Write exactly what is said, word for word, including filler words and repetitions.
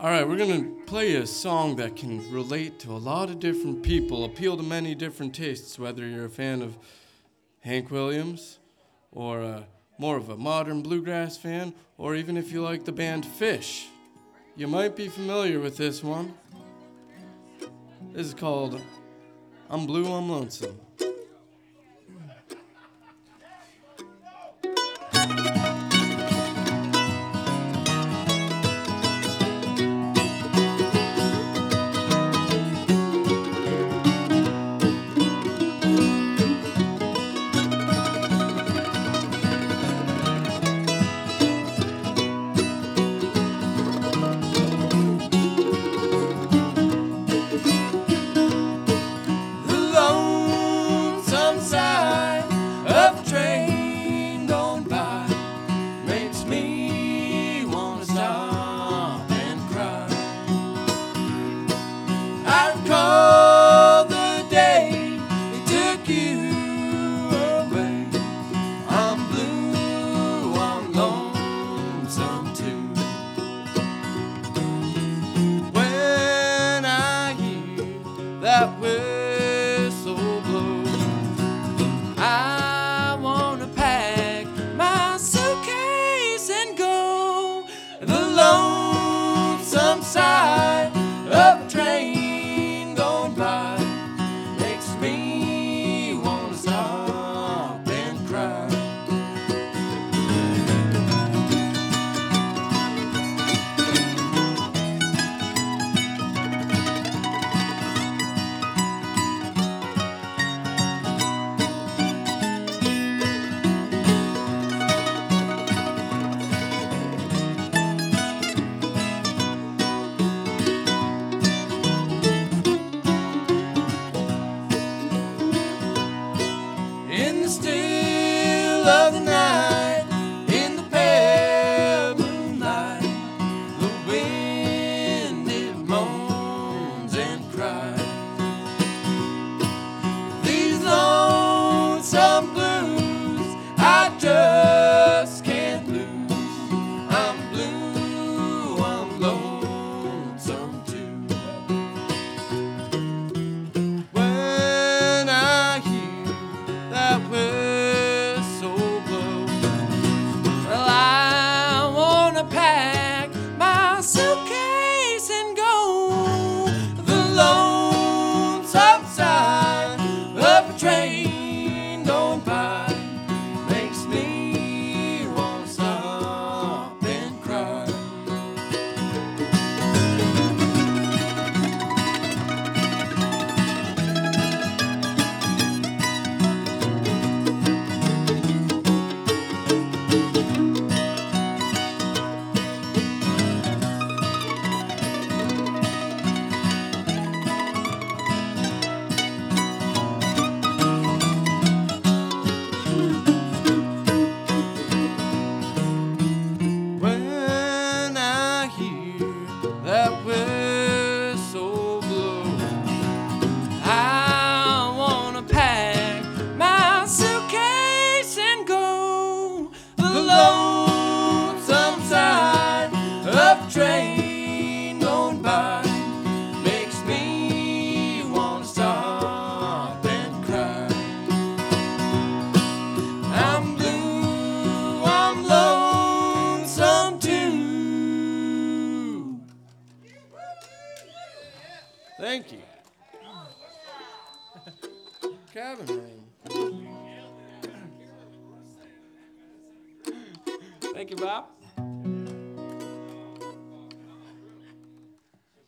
All right, we're going to play a song that can relate to a lot of different people, appeal to many different tastes, whether you're a fan of Hank Williams or uh, more of a modern bluegrass fan, or even if you like the band Fish. You might be familiar with this one. This is called I'm Blue, I'm Lonesome. That whistle blow, I wanna pack my suitcase and go. The lonesome side of a train going by makes me wanna stop and cry. In the still of the night, in the pale moonlight, the wind it moans and cries. These lonesome blues I just can't lose. I'm blue, I'm lonesome too. When I hear that whistle blow, well, I wanna pack my suitcase and go. The lonesome side of a train going by makes me wanna stop and cry. When I hear that whistle blow, I wanna pack my suitcase and go. The lonesome side of a train going by makes me wanna stop and cry. I'm blue, I'm lonesome too. Thank you. Cabin ring. Thank you, Bob.